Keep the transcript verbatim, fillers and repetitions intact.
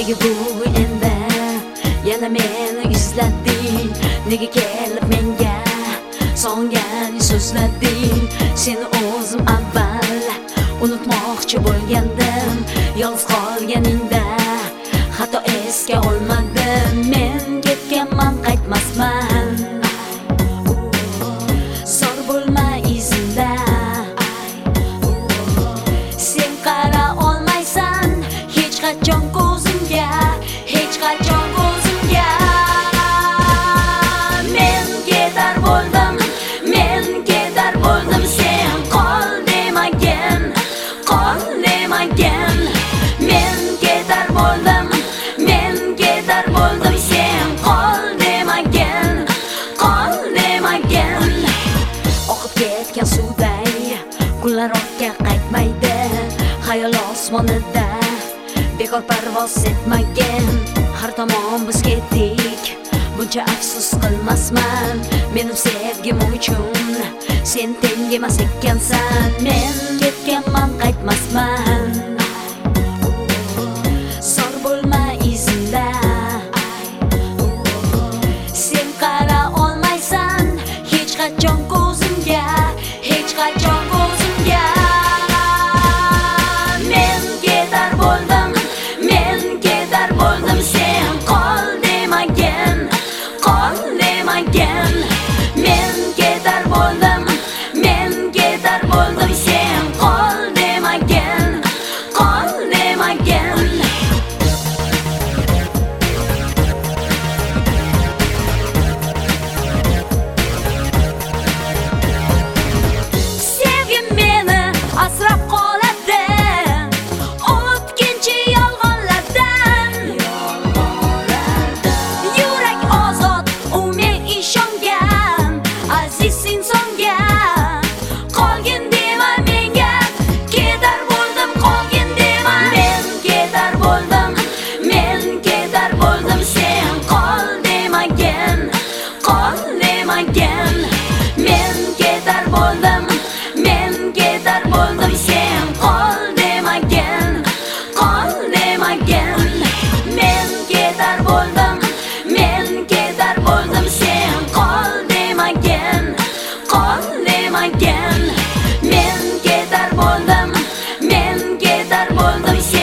nega bu endi yana meni izlading, nega kelib menga so'ngan so'zlading? Seni o'zim avval unutmoqchi bo'lgandim, yolg'iz qolganingda hatto esga olmadim. Men ketganman, qaytmasman, zor bo'lma izimda. Sen qara olmaysan hech qachon ko'zimga, hech qachon ko'zimga. Men ketar bo'ldim, men ketar bo'ldim, sen qol demagin, qol demagin. Men ketar bo'ldim, men ketar bo'ldim, sen qol demagin, qol demagin. Oqib ketgan suvday kunlar ortga qaytmaydi, xayol osmonida bekor parvoz etmagin. Har tomon biz ketdik, buncha afsus qilmasman. Mening sevgim uchun sen tengimas ekansan. Men ketganman, qaytmasman, zor bo'lma izimda. Sen qara olmaysan hech qachon ko'zimga, hech qachon ko'zimga. Men ketar bo'ldim, men ketar bo'ldim, sen qol demagin, qol demagin. Men ketar bo'ldim, men ketar bo'ldim, sen qol demagin, qol demagin. Sevgim meni asrab qoladi o'tkinchi yolg'onlardan. Yurak ozod, u men ishongan aziz insonga. Qolgin dema menga, ketar bo'ldim, qolgin dema. Men ketar bo'ldim, men ketar bo'ldim, sen qol demagin, qol demagin. Men ketar bo'ldim, men ketar bo'ldim, sen qol demagin, qol demagin. Men ketar bo'ldim, men ketar bo'ldim, sen qol demagin, qol demagin. Men ketar bo'ldim, men ketar bo'ldim.